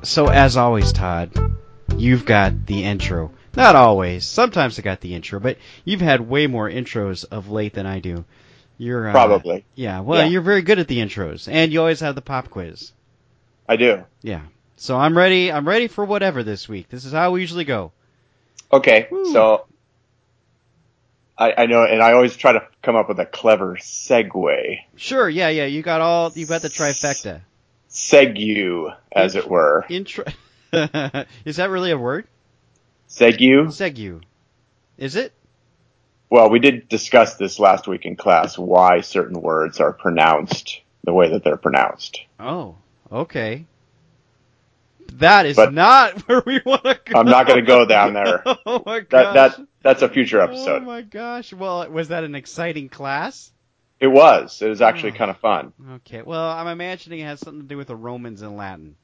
So as always, Todd, you've got the intro. Not always. Sometimes I got the intro, but you've had way more intros of late than I do. You're Probably. Yeah. Well, you're very good at the intros, and you always have the pop quiz. I do. Yeah. So I'm ready. I'm ready for whatever this week. This is how we usually go. Okay. Woo. So I know, and I always try to come up with a clever segue. Sure. Yeah. You got the trifecta. Segue, as it were. Intro. Is that really a word? Segue? Segue. Is it? Well, we did discuss this last week in class, why certain words are pronounced the way that they're pronounced. Oh, okay. That is not where we want to go. I'm not going to go down there. Oh my gosh. That's a future episode. Oh my gosh. Well, was that an exciting class? It was. It was actually kind of fun. Okay. Well, I'm imagining it has something to do with the Romans and Latin.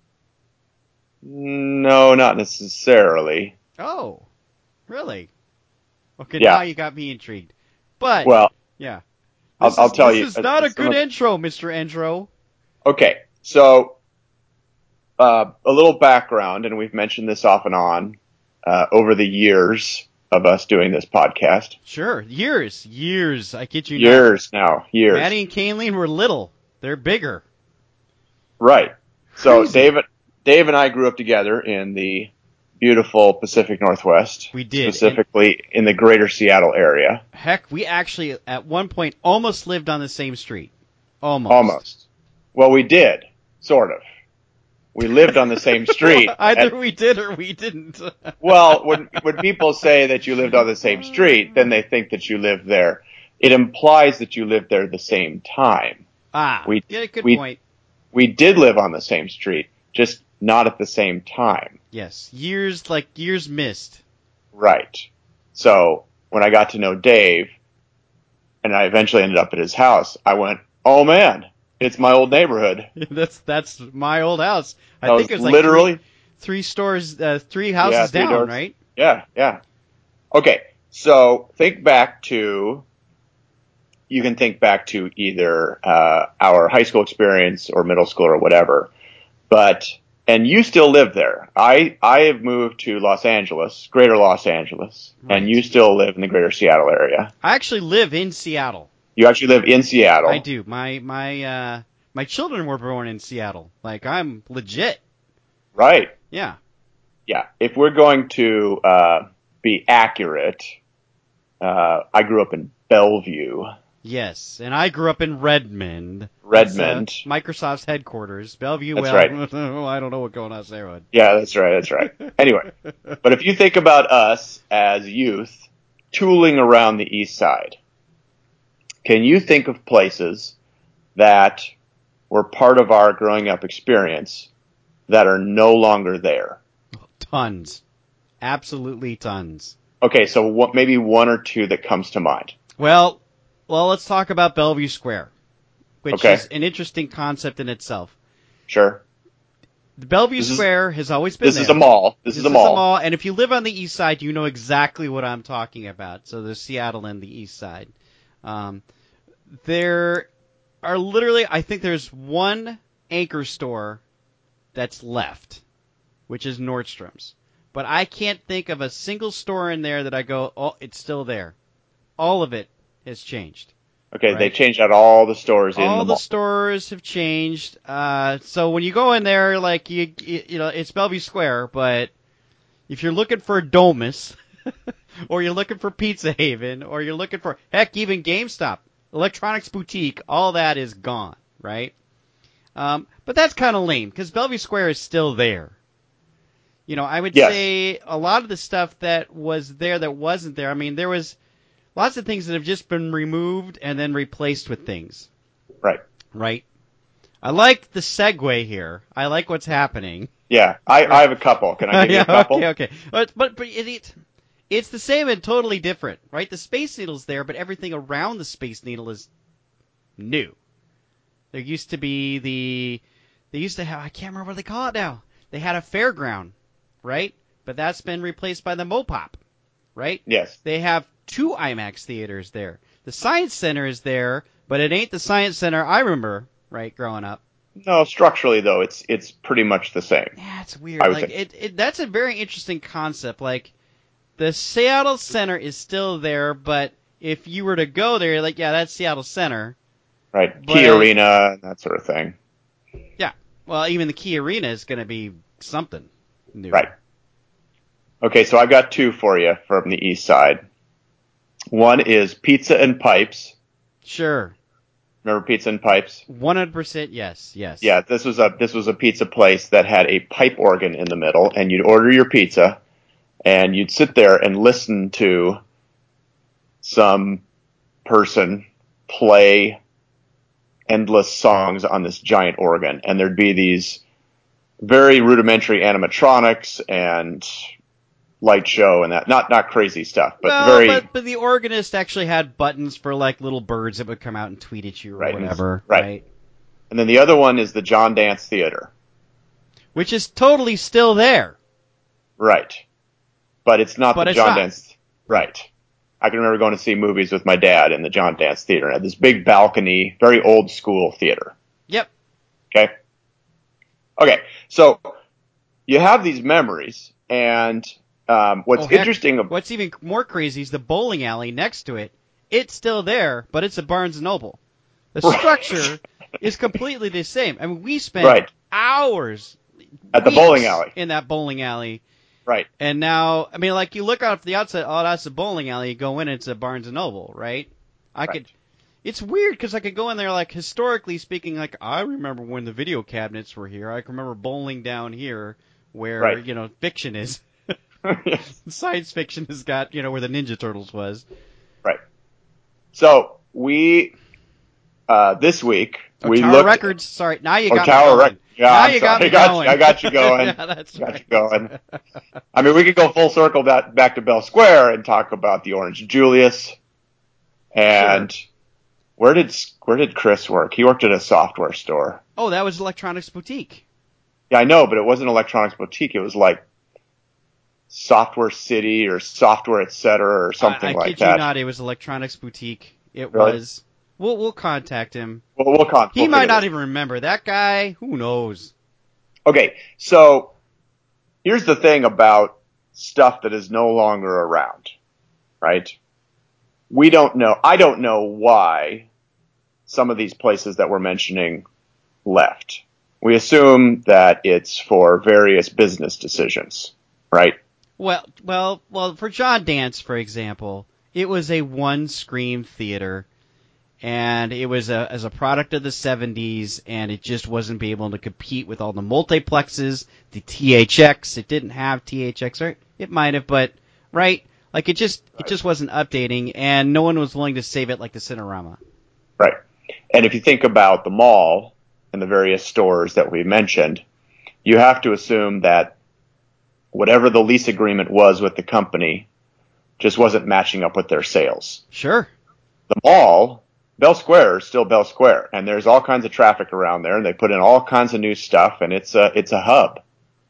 No, not necessarily. Oh, really? Okay, Yeah. now you got me intrigued. But, well, yeah. I'll tell you. This is not a good intro, Mr. Intro. Okay, so a little background, and we've mentioned this off and on over the years of us doing this podcast. Sure, years. I kid you not. Years. Maddie and Kaneleen were little. They're bigger. Right. So Crazy. Dave and I grew up together in the beautiful Pacific Northwest. We did. Specifically in the greater Seattle area. Heck, we actually, at one point, almost lived on the same street. Almost. Well, we did. Sort of. We lived on the same street. Either we did or we didn't. Well, when people say that you lived on the same street, then they think that you lived there. It implies that you lived there the same time. Good point. We did live on the same street, just not at the same time. Yes, years missed. Right. So when I got to know Dave, and I eventually ended up at his house, I went, "Oh man, it's my old neighborhood." That's my old house. I think it was like literally three houses down, doors. Right? Yeah. Okay, so you can think back to either our high school experience or middle school or whatever. And you still live there. I have moved to Los Angeles, greater Los Angeles, right. And you still live in the greater Seattle area. I actually live in Seattle. You actually live in Seattle? I do. My children were born in Seattle. Like, I'm legit. Right. Yeah. Yeah. If we're going to be accurate, I grew up in Bellevue. Yes, and I grew up in Redmond. Redmond. Microsoft's headquarters. Bellevue, that's right. I don't know what going on there. Yeah, that's right. Anyway, but if you think about us as youth tooling around the east side, can you think of places that were part of our growing up experience that are no longer there? Tons. Absolutely tons. Okay, so maybe one or two that comes to mind. Well, let's talk about Bellevue Square, which is an interesting concept in itself. Sure. The Bellevue Square has always been there. This is a mall. This is a mall. And if you live on the east side, you know exactly what I'm talking about. So there's Seattle and the east side. There are literally, I think there's one anchor store that's left, which is Nordstrom's. But I can't think of a single store in there that I go, oh, it's still there. All of it has changed. Okay, right? They changed out all the stores in the mall. All the stores have changed. So when you go in there, like you know, it's Bellevue Square, but if you're looking for Domus, or you're looking for Pizza Haven, or you're looking for even GameStop, Electronics Boutique, all that is gone, right? But that's kind of lame because Bellevue Square is still there. You know, I would say a lot of the stuff that was there that wasn't there. I mean, there was lots of things that have just been removed and then replaced with things. Right. I like the segue here. I like what's happening. Yeah, I have a couple. Can I give you a couple? Okay. But it's the same and totally different, right? The Space Needle's there, but everything around the Space Needle is new. There used to be I can't remember what they call it now. They had a fairground, right? But that's been replaced by the Mopop, right? Yes. They have 2 IMAX theaters there. The Science Center is there, but it ain't the Science Center I remember, right, growing up. No, structurally though, it's pretty much the same. Yeah, it's I weird. would Like say. that's a very interesting concept. Like the Seattle Center is still there, but if you were to go there, you're like, yeah, that's Seattle Center. Right. Key But Arena, that sort of thing. yeah, well, even the Key Arena is going to be something new. Right. Okay, so I got two for you from the east side. One is Pizza and Pipes. Sure. Remember Pizza and Pipes? 100% yes, yes. Yeah, this was a pizza place that had a pipe organ in the middle, and you'd order your pizza, and you'd sit there and listen to some person play endless songs on this giant organ, and there'd be these very rudimentary animatronics and light show and that not crazy stuff, but Well, very but the organist actually had buttons for like little birds that would come out and tweet at you or right, whatever, right. right? And then the other one is the John Dance Theater, Which is totally still there. right? But it's not But the it's John not. Dance, right? I can remember going to see movies with my dad in the John Dance Theater. It had this big balcony, very old school theater. Yep. Okay. Okay. So you have these memories, and what's Heck, interesting. What's even more crazy is the bowling alley next to it. It's still there, but it's a Barnes and Noble. The structure is completely the same. I mean, we spent Right. hours At the weeks bowling alley. in that bowling alley. Right. And now, I mean, like you look out from the outside, oh, that's a bowling alley. You go in, it's a Barnes and Noble, right? It's weird because I could go in there, like historically speaking, like I remember when the video cabinets were here. I can remember bowling down here, where Right. fiction is. Yes. Science fiction has got where the Ninja Turtles was. Right. So we this week we Tower looked. Records. Sorry, now you got me Tower going. Records. Yeah, Now I'm you sorry. got me going. I got you going. Yeah, that's got right. you going. I mean, we could go full circle back to Bell Square and talk about the Orange Julius. And where did Chris work? He worked at a software store. Oh, that was Electronics Boutique. Yeah, I know, but it wasn't Electronics Boutique. It was like Software City or Software Etc. or something I like kid that. you not, it was Electronics Boutique. It Really? was. We'll contact him. Well, He we'll might figure not this. even remember that guy. Who knows? Okay, so here's the thing about stuff that is no longer around, right? We don't know. I don't know why some of these places that we're mentioning left. We assume that it's for various business decisions, right? Well. For John Dance, for example, it was a one-screen theater, and it was as a product of the 70s, and it just wasn't be able to compete with all the multiplexes, the THX. It didn't have THX, right? It might have, but right, like it just wasn't updating, and no one was willing to save it like the Cinerama. Right. And if you think about the mall and the various stores that we mentioned, you have to assume that whatever the lease agreement was with the company just wasn't matching up with their sales. Sure. The mall, Bell Square, is still Bell Square, and there's all kinds of traffic around there, and they put in all kinds of new stuff, and it's a hub.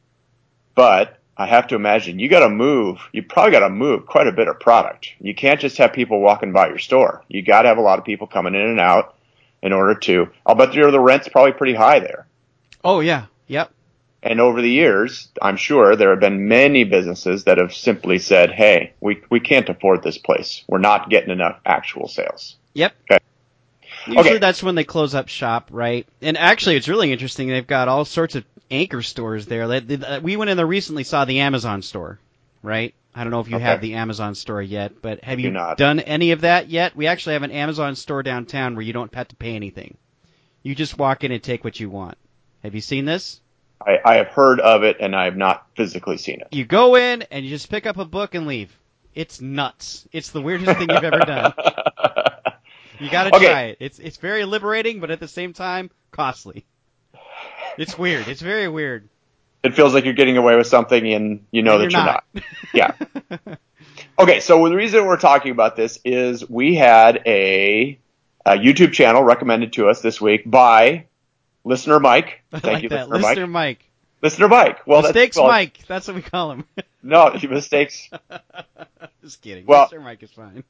But I have to imagine you probably got to move quite a bit of product. You can't just have people walking by your store. You got to have a lot of people coming in and out in order to. I'll bet the rent's probably pretty high there. Oh yeah. Yep. And over the years, I'm sure there have been many businesses that have simply said, "Hey, we can't afford this place. We're not getting enough actual sales." Yep. Okay. Usually that's when they close up shop, right? And actually, it's really interesting. They've got all sorts of anchor stores there. We went in there recently, saw the Amazon store, right? I don't know if you have the Amazon store yet, but have you done any of that yet? We actually have an Amazon store downtown where you don't have to pay anything. You just walk in and take what you want. Have you seen this? I have heard of it, and I have not physically seen it. You go in and you just pick up a book and leave. It's nuts. It's the weirdest thing you've ever done. You gotta try it. It's very liberating, but at the same time, costly. It's weird. It's very weird. It feels like you're getting away with something, and you know that you're not. Yeah. Okay, so the reason we're talking about this is we had a YouTube channel recommended to us this week by Listener Mike. Thank you, Listener Mike. Listener Mike. Well, Mistakes Mike. That's what we call him. No, mistakes. Just kidding. Well, Listener Mike is fine.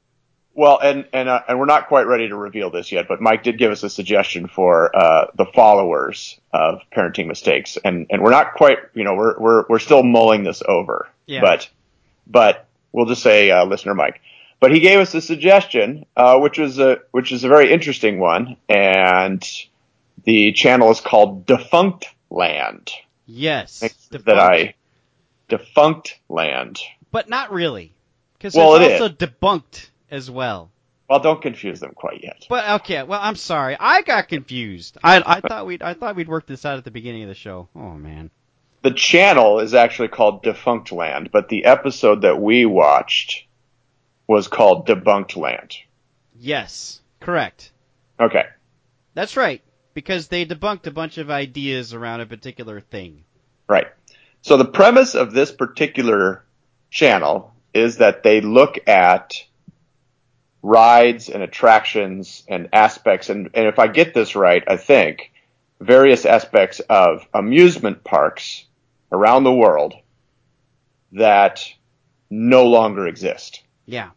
Well, and we're not quite ready to reveal this yet, but Mike did give us a suggestion for the followers of Parenting Mistakes, and we're not quite, we're still mulling this over, Yeah. but we'll just say listener Mike. But he gave us a suggestion, which is a very interesting one, and the channel is called Defunct Land. Yes. Defunct Land. But not really. Because Well, it's it also debunked as well. Well, don't confuse them quite yet. But okay, well, I'm sorry, I got confused. I thought we'd work this out at the beginning of the show. Oh man. The channel is actually called Defunct Land, but the episode that we watched was called Debunked Land. Yes, correct. Okay. That's right, because they debunked a bunch of ideas around a particular thing. Right. So the premise of this particular channel is that they look at rides and attractions and aspects, and if I get this right, I think, various aspects of amusement parks around the world that no longer exist. Yeah.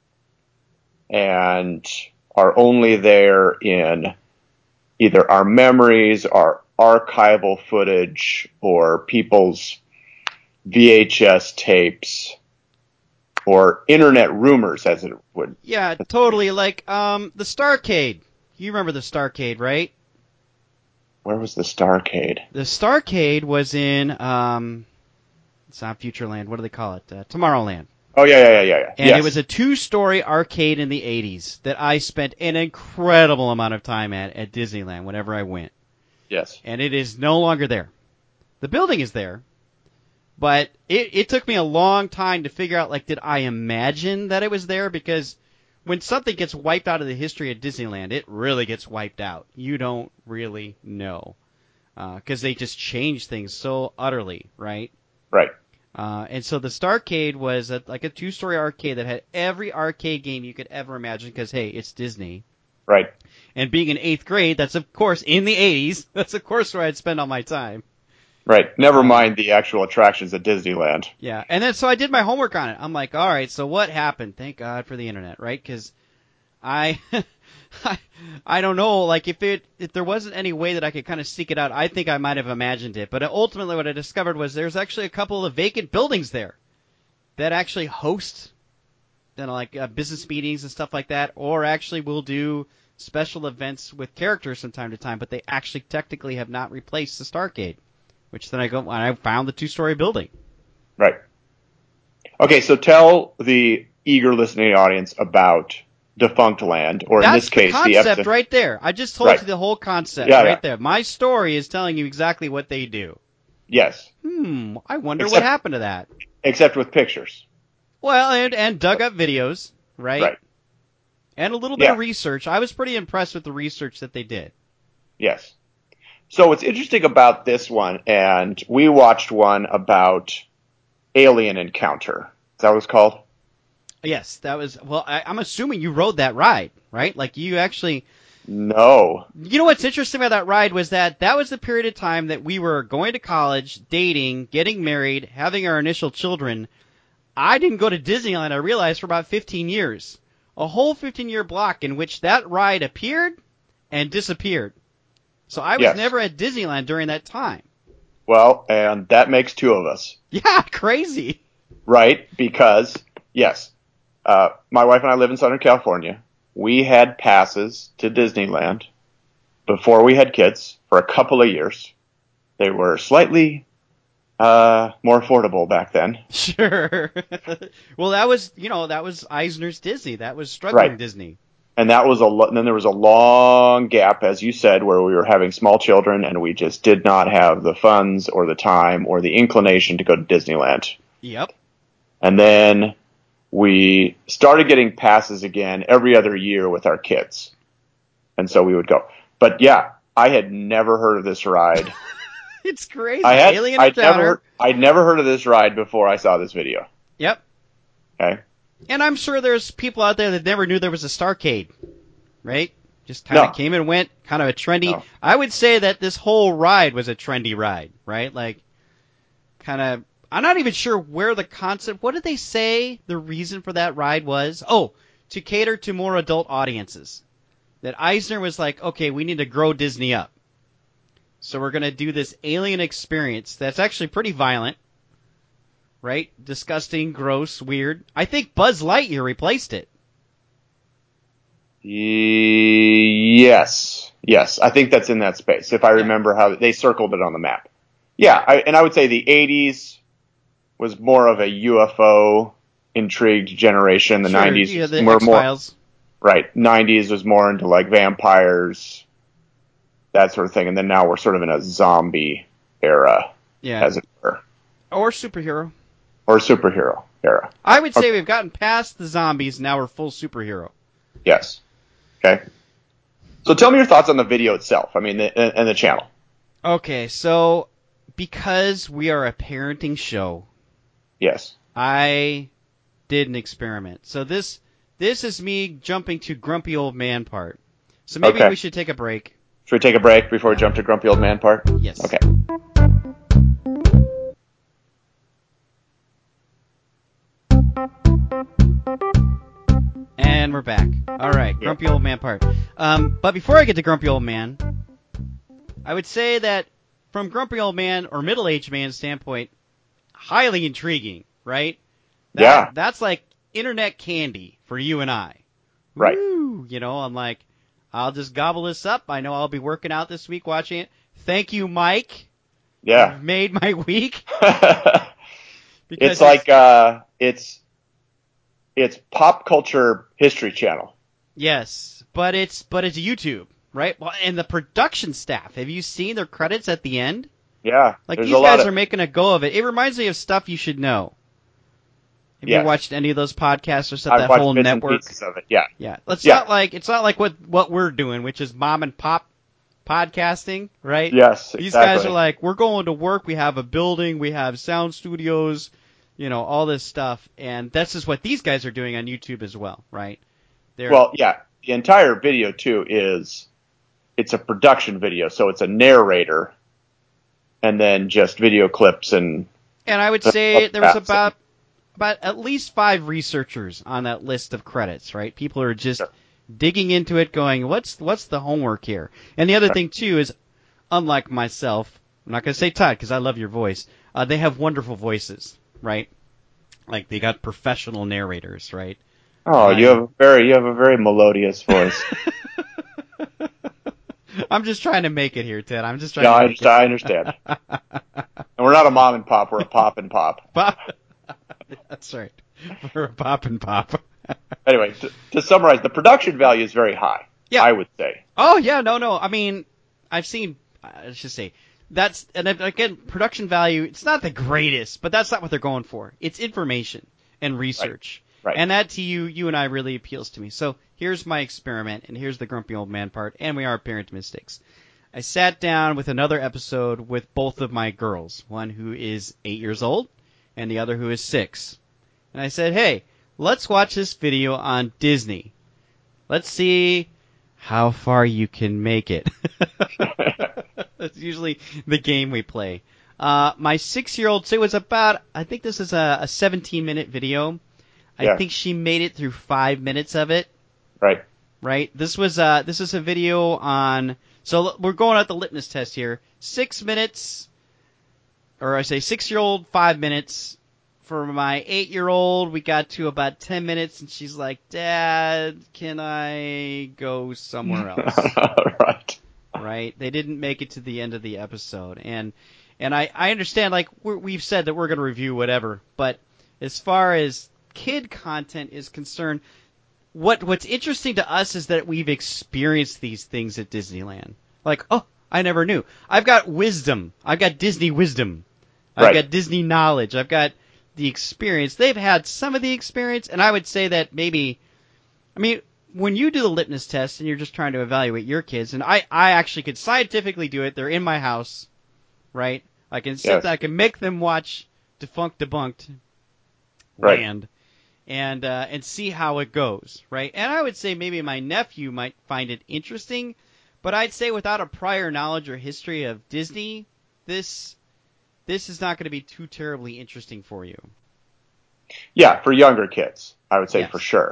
And are only there in either our memories, our archival footage, or people's VHS tapes, or internet rumors, as it would. Yeah, totally. Like the Starcade. You remember the Starcade, right? Where was the Starcade? The Starcade was in it's not Futureland. What do they call it? Tomorrowland. Oh yeah. And yes. It was a 2-story arcade in the 80s that I spent an incredible amount of time at Disneyland whenever I went. Yes. And it is no longer there. The building is there, but it took me a long time to figure out, like, did I imagine that it was there? Because when something gets wiped out of the history of Disneyland, it really gets wiped out. You don't really know. Because they just change things so utterly, right? Right. And so the Starcade was like a 2-story arcade that had every arcade game you could ever imagine because, hey, it's Disney. Right. And being in 8th grade, that's, of course, in the 80s, that's, of course, where I'd spend all my time. Right. Never mind the actual attractions at Disneyland. Yeah. And then so I did my homework on it. I'm like, all right, so what happened? Thank God for the internet, right? Because I don't know, like if there wasn't any way that I could kind of seek it out, I think I might have imagined it. But ultimately what I discovered was there's actually a couple of vacant buildings there that actually host business meetings and stuff like that, or actually will do special events with characters from time to time, but they actually technically have not replaced the Starcade, which then I found the 2-story building. Right. Okay, so tell the eager listening audience about Defunct Land, or in this case, the concept right there. I just told you the whole concept there. My story is telling you exactly what they do. Yes. I wonder what happened to that. Except with pictures. Well, and dug up videos, right? Right. And a little bit of research. I was pretty impressed with the research that they did. Yes. So what's interesting about this one, and we watched one about Alien Encounter. Is that what it's called? Yes, that was, well, I'm assuming you rode that ride, right? Like you actually... No. You know what's interesting about that ride was that was the period of time that we were going to college, dating, getting married, having our initial children. I didn't go to Disneyland, I realized, for about 15 years. A whole 15-year block in which that ride appeared and disappeared. So I was never at Disneyland during that time. Well, and that makes 2 of us. Yeah, crazy. Right, because, yes, my wife and I live in Southern California. We had passes to Disneyland before we had kids for a couple of years. They were slightly more affordable back then. Sure. Well, that was Eisner's Disney. That was struggling Disney. And that was then there was a long gap, as you said, where we were having small children and we just did not have the funds or the time or the inclination to go to Disneyland. Yep. And then we started getting passes again every other year with our kids. And so we would go. But yeah, I had never heard of this ride. It's crazy. Alien Encounter. I'd never heard of this ride before I saw this video. Yep. Okay. And I'm sure there's people out there that never knew there was a Starcade, right? Just kind of came and went, kind of a trendy. No. I would say that this whole ride was a trendy ride, right? Like, kind of, I'm not even sure where the concept, what did they say the reason for that ride was? Oh, to cater to more adult audiences. That Eisner was like, okay, we need to grow Disney up. So we're going to do this alien experience that's actually pretty violent, right? Disgusting, gross, weird. I think Buzz Lightyear replaced it. Yes. I think that's in that space, if I remember how they circled it on the map. Yeah, I would say the 80s was more of a UFO intrigued generation. The 90s yeah, the were X-Files. more right. 90s was more into like vampires, that sort of thing, and then now we're sort of in a zombie era, as it were, or superhero, or superhero era. I would say we've gotten past the zombies. Now we're full superhero. Yes. Okay. So tell me your thoughts on the video itself. I mean, and the channel. Okay, so because we are a parenting show, yes, I did an experiment. So this is me jumping to grumpy old man part. So maybe we should take a break. Should we take a break before we jump to grumpy old man part? Yes. Okay. And we're back. All right, grumpy old man part. But before I get to grumpy old man, I would say that from grumpy old man or middle-aged man standpoint, highly intriguing, right? That's like internet candy for you and I. Right. Woo! You know, I'm like, I'll just gobble this up. I know I'll be working out this week watching it. Thank you, Mike. Yeah. You've made my week. It's like it's pop culture History Channel. Yes, but it's YouTube, right? Well, and the production staff. Have you seen their credits at the end? Yeah. Like these guys are making a go of it. It reminds me of stuff you should know. Have you watched any of those podcasts or stuff? That whole network. I've watched bits and pieces of it. Yeah. Yeah. It's not like what we're doing, which is mom and pop podcasting, right? Yes. Exactly. These guys are like, we're going to work. We have a building. We have sound studios. You know, all this stuff, and this is what these guys are doing on YouTube as well, right? The entire video too it's a production video, so it's a narrator, and then just video clips and I would say there was about at least 5 researchers on that list of credits, right? People are just digging into it, going, what's the homework here? And the other thing too is, unlike myself, I'm not going to say Todd because I love your voice. They have wonderful voices. Right? Like they got professional narrators, right? Oh, you have a very melodious voice. I'm just trying to make it here, Ted. I'm just trying to make it. I understand. And we're not a mom and pop, we're a pop and pop. That's right. We're a pop and pop. Anyway, to summarize, the production value is very high. Yeah. I would say. Oh yeah, no. I mean, I've seen. Let's just say. And again, production value, it's not the greatest, but that's not what they're going for. It's information and research. Right. And that to you and I really appeals to me. So here's my experiment, and here's the grumpy old man part, and we are parent mistakes. I sat down with another episode with both of my girls, one who is 8 years old and the other who is 6. And I said, hey, let's watch this video on Disney. Let's see how far you can make it. That's usually the game we play. My 6-year-old, so it was about, I think this is a 17-minute video. I think she made it through 5 minutes of it. Right. Right? This is a video on, so we're going at the litmus test here. 6 minutes, or I say 6-year-old, 5 minutes. For my 8-year-old, we got to about 10 minutes, and she's like, Dad, can I go somewhere else? Right? They didn't make it to the end of the episode. And I understand, like, we've said that we're going to review whatever, but as far as kid content is concerned, what's interesting to us is that we've experienced these things at Disneyland. Like, oh, I never knew. I've got wisdom. I've got Disney wisdom. I've got Disney knowledge. I've got the experience. They've had some of the experience, and I would say that maybe, I mean, when you do the litmus test and you're just trying to evaluate your kids, and I actually could scientifically do it. They're in my house, right? I can sit there, I can make them watch Debunked Land and see how it goes, right? And I would say maybe my nephew might find it interesting, but I'd say without a prior knowledge or history of Disney, this is not going to be too terribly interesting for you. Yeah, for younger kids, I would say for sure.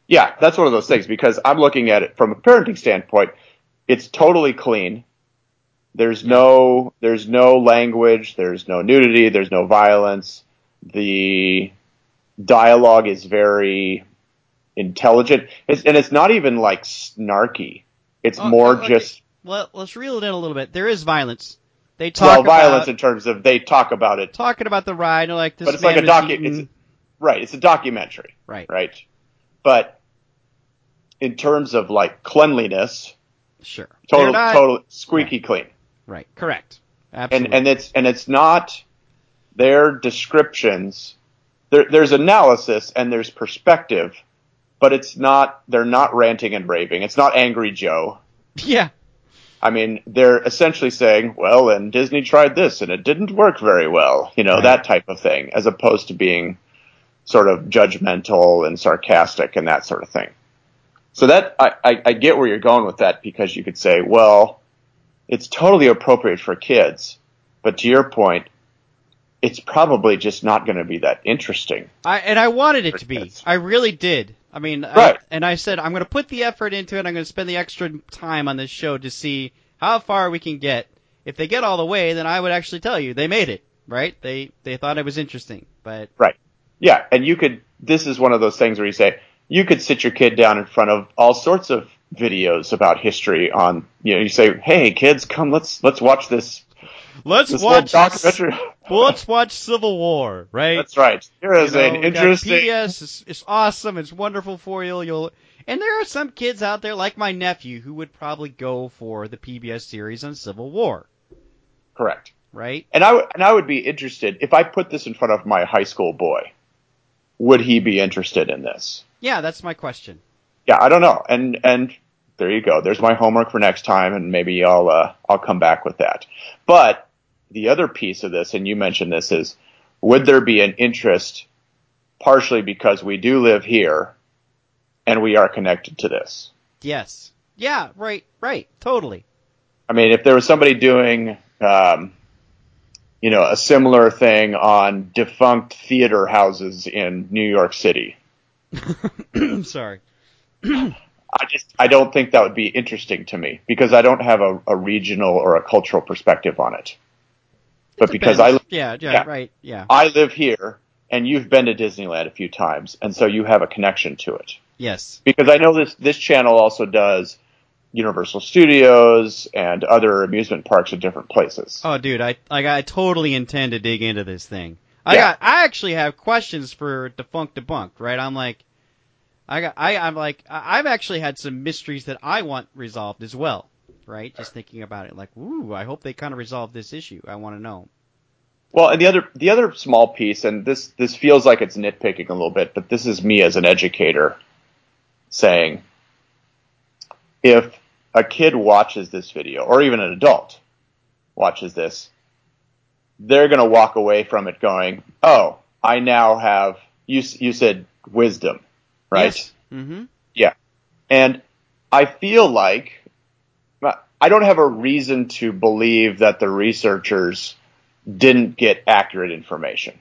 Yeah, that's one of those things because I'm looking at it from a parenting standpoint. It's totally clean. There's no language, there's no nudity, there's no violence. The dialogue is very intelligent, and it's not even like snarky. It's more okay. just Well, let's reel it in a little bit. There is violence. They talk violence in terms of they talk about it, talking about the ride, like this but it's man like a was eating. It's a documentary, Right. But in terms of like cleanliness, Sure. total squeaky clean. Right. Correct. Absolutely. And it's not their descriptions. There's analysis and there's perspective, but they're not ranting and raving. It's not Angry Joe. Yeah. I mean, they're essentially saying, well, and Disney tried this and it didn't work very well, Right. that type of thing, as opposed to being sort of judgmental and sarcastic and that sort of thing. So that, I get where you're going with that, because you could say, well, it's totally appropriate for kids, but to your point, it's probably just not going to be that interesting. I wanted it to be. I really did. I mean, right. I said, I'm going to put the effort into it. I'm going to spend the extra time on this show to see how far we can get. If they get all the way, then I would actually tell you they made it, right? They thought it was interesting, but. Right. Yeah. And this is one of those things where you say, you could sit your kid down in front of all sorts of videos about history on, you say, hey kids, come, let's watch this. Let's watch Civil War, right? That's right. Here is an interesting. PBS is awesome. It's wonderful for you. And there are some kids out there, like my nephew, who would probably go for the PBS series on Civil War. Correct. Right. And I would be interested if I put this in front of my high school boy. Would he be interested in this? Yeah, that's my question. Yeah, I don't know. And there you go. There's my homework for next time, and maybe I'll come back with that. But the other piece of this, and you mentioned this, is would there be an interest, partially because we do live here and we are connected to this? Yes. Yeah, right, totally. I mean, if there was somebody doing, a similar thing on defunct theater houses in New York City. Sorry. I don't think that would be interesting to me, because I don't have a regional or a cultural perspective on it. But because right, yeah. I live here, and you've been to Disneyland a few times, and so you have a connection to it. Yes. Because I know this channel also does Universal Studios and other amusement parks at different places. Oh, dude, I totally intend to dig into this thing. Yeah. I actually have questions for Debunked, right? I've actually had some mysteries that I want resolved as well, right? Just thinking about it, like, ooh, I hope they kind of resolve this issue. I want to know. Well, and the other small piece, and this feels like it's nitpicking a little bit, but this is me as an educator saying, if a kid watches this video, or even an adult watches this, they're going to walk away from it going, oh, I now have, you said wisdom, right? Yes. Mm-hmm. Yeah. And I feel like I don't have a reason to believe that the researchers didn't get accurate information.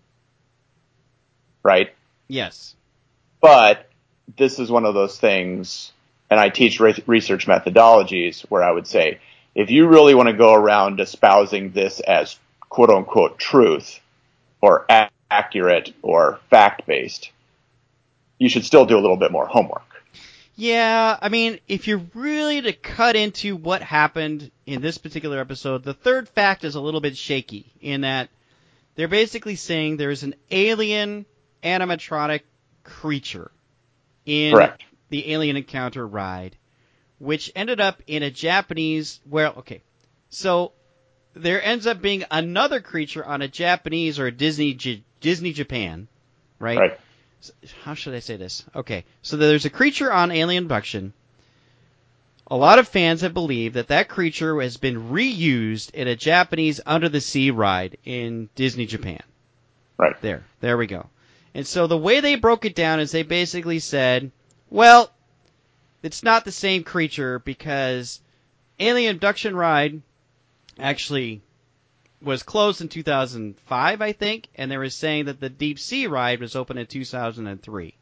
Right? Yes. But this is one of those things, and I teach research methodologies where I would say, if you really want to go around espousing this as quote unquote truth or accurate or fact-based, you should still do a little bit more homework. Yeah, I mean, if you're really to cut into what happened in this particular episode, the third fact is a little bit shaky in that they're basically saying there's an alien animatronic creature in Correct. the Alien Encounter ride, which ended up in a Japanese, so there ends up being another creature on a Japanese or a Disney Japan, right? Right. How should I say this? Okay, so there's a creature on Alien Abduction. A lot of fans have believed that creature has been reused in a Japanese Under the Sea ride in Disney Japan. Right. There we go. And so the way they broke it down is they basically said, well, it's not the same creature because Alien Abduction ride actually was closed in 2005, I think, and they were saying that the Deep Sea ride was open in 2003.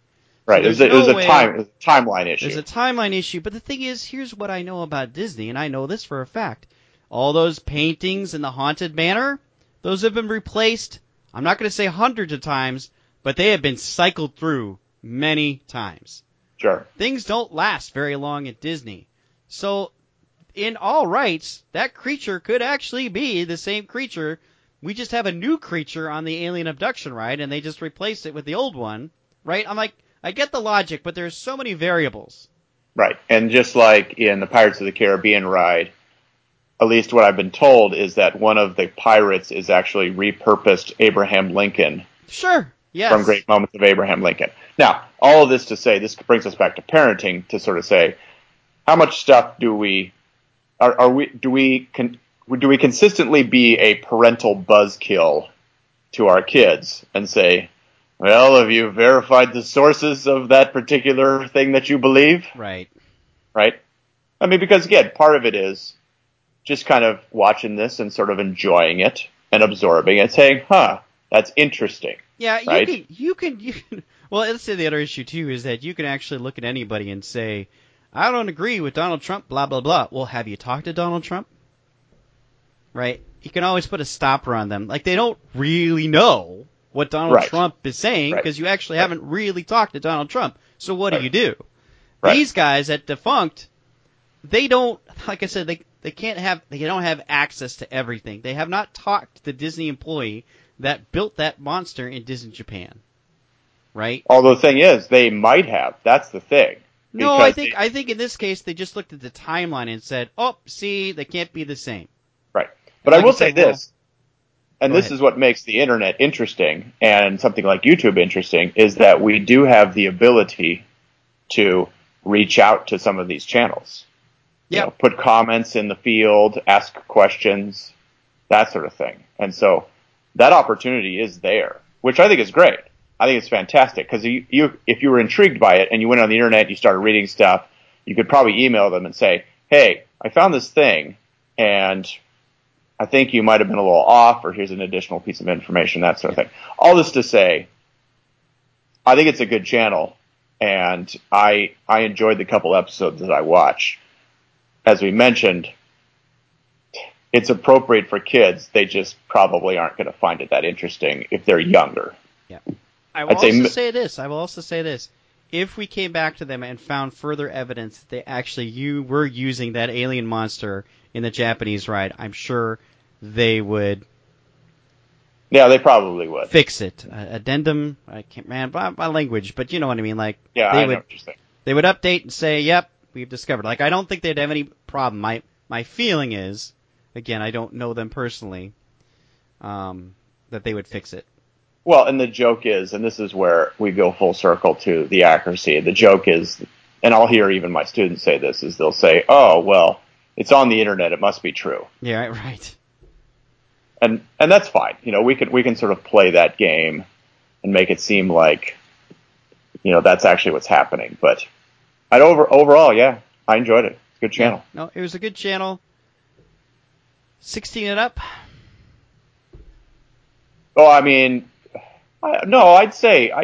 Right. there's It was no a way. timeline issue. There's a timeline issue, but the thing is, here's what I know about Disney, and I know this for a fact. All those paintings in the Haunted Manor, those have been replaced, I'm not going to say hundreds of times, but they have been cycled through many times. Sure. Things don't last very long at Disney. So, in all rights, that creature could actually be the same creature. We just have a new creature on the alien abduction ride, and they just replaced it with the old one, right? I'm like, I get the logic, but there's so many variables. Right. And just like in the Pirates of the Caribbean ride, at least what I've been told is that one of the pirates is actually repurposed Abraham Lincoln. Sure. Yes. From Great Moments of Abraham Lincoln. Now, all of this to say, this brings us back to parenting to sort of say, how much stuff do we consistently be a parental buzzkill to our kids and say, well, have you verified the sources of that particular thing that you believe? Right. Right? I mean, because again, part of it is just kind of watching this and sort of enjoying it and absorbing it, saying, huh, that's interesting. Yeah, right? you can. Well, let's say the other issue too is that you can actually look at anybody and say, I don't agree with Donald Trump, blah, blah, blah. Well, have you talked to Donald Trump? Right? You can always put a stopper on them. Like, they don't really know what Donald Trump is saying because you actually haven't really talked to Donald Trump. So what do? These guys at Defunct, they don't, like I said, they don't have access to everything. They have not talked to the Disney employee that built that monster in Disney Japan. Right? Although the thing is, they might have. That's the thing. No, I think in this case they just looked at the timeline and said, "Oh, see, they can't be the same." Right. But I will say this, and this ahead. is what makes the internet interesting and something like YouTube interesting, is that we do have the ability to reach out to some of these channels. Yeah. You know, put comments in the field, ask questions, that sort of thing. And so that opportunity is there, which I think is great. I think it's fantastic because if you were intrigued by it and you went on the internet, you started reading stuff, you could probably email them and say, hey, I found this thing and I think you might have been a little off, or here's an additional piece of information, that sort of thing. All this to say, I think it's a good channel and I enjoyed the couple episodes that I watched. As we mentioned, it's appropriate for kids. They just probably aren't going to find it that interesting if they're younger. Yeah. I will also say this. If we came back to them and found further evidence that they actually were using that alien monster in the Japanese ride, I'm sure they would. Yeah, they probably would fix it. Addendum. I can't my language, but you know what I mean. Like yeah, I know what you're saying. They would update and say, "Yep, we've discovered." Like I don't think they'd have any problem. My feeling is, again, I don't know them personally, that they would fix it. Well, and the joke is, and this is where we go full circle to the accuracy. The joke is, and I'll hear even my students say this, is they'll say, "Oh, well, it's on the internet; it must be true." Yeah, right. And that's fine. You know, we can sort of play that game and make it seem like, you know, that's actually what's happening. But overall, yeah, I enjoyed it. It's a good channel. Yeah, no, it was a good channel. 16 and up. Oh, I mean, no, I'd say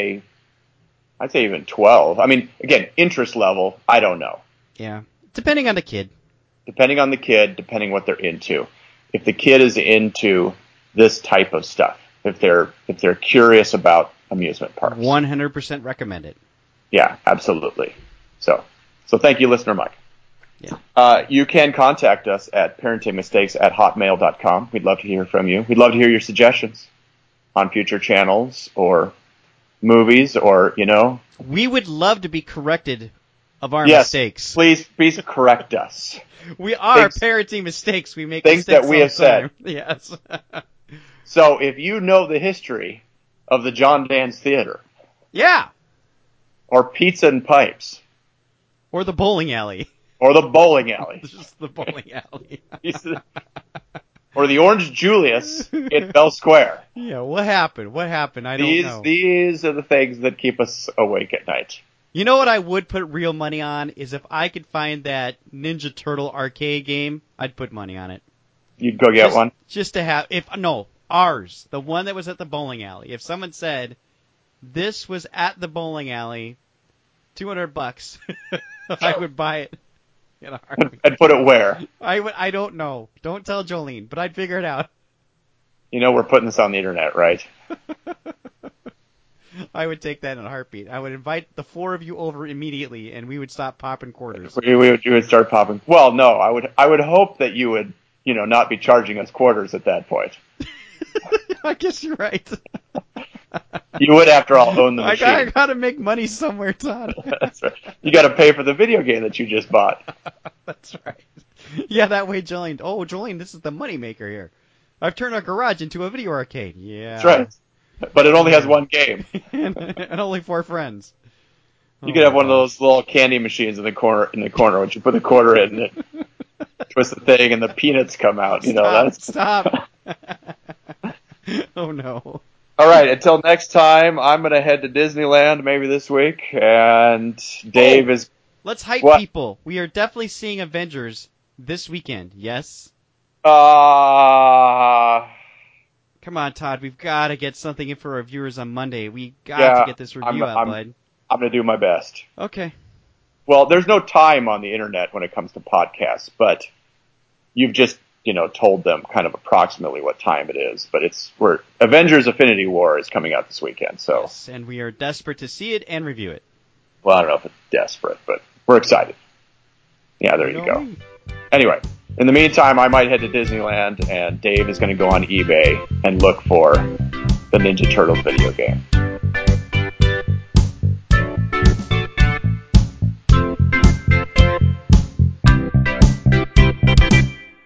even 12. I mean, again, interest level, I don't know. Yeah, depending on the kid. Depending on the kid, depending what they're into. If the kid is into this type of stuff, if they're curious about amusement parks, 100% recommend it. Yeah, absolutely. So thank you, listener Mike. Yeah. You can contact us at parentingmistakes@hotmail.com. We'd love to hear from you. We'd love to hear your suggestions on future channels or movies, or, you know. We would love to be corrected of our mistakes. Please correct us. We are parenting mistakes. We make things mistakes that we have said. Yes. So if you know the history of the John Dan's Theater. Yeah. Or Pizza and Pipes. Or the bowling alley. Or the bowling alley. Just the bowling alley. Or the Orange Julius in Bell Square. Yeah, what happened? I don't know. These are the things that keep us awake at night. You know what I would put real money on is if I could find that Ninja Turtle arcade game, I'd put money on it. You'd go get one? Just to have, ours, the one that was at the bowling alley. If someone said, this was at the bowling alley, $200, I would buy it in a heartbeat. And put it where? I don't know. Don't tell Jolene, but I'd figure it out. You know we're putting this on the internet, right? I would take that in a heartbeat. I would invite the 4 of you over immediately, and we would stop popping quarters. We would start popping. Well, no, I would hope that you would, not be charging us quarters at that point. I guess you're right. You would, after all, own the machine. I gotta make money somewhere, Todd. That's right. You got to pay for the video game that you just bought. That's right. Yeah, that way, Jolene. Oh, Jolene, this is the moneymaker here. I've turned our garage into a video arcade. Yeah. That's right. But it only has one game. and only 4 friends. You could have one of those little candy machines in the corner, which you put the quarter in and it twist the thing and the peanuts come out. Stop. Oh, no. All right, until next time, I'm going to head to Disneyland maybe this week, and Dave is... Let's hype people. We are definitely seeing Avengers this weekend, yes? Come on, Todd. We've got to get something in for our viewers on Monday. We got to get this review out, bud. I'm going to do my best. Okay. Well, there's no time on the internet when it comes to podcasts, but you've just, told them kind of approximately what time it is. But Avengers Infinity War is coming out this weekend, so. Yes, and we are desperate to see it and review it. Well, I don't know if it's desperate, but we're excited. Yeah, there you go. Anyway. In the meantime, I might head to Disneyland, and Dave is going to go on eBay and look for the Ninja Turtles video game.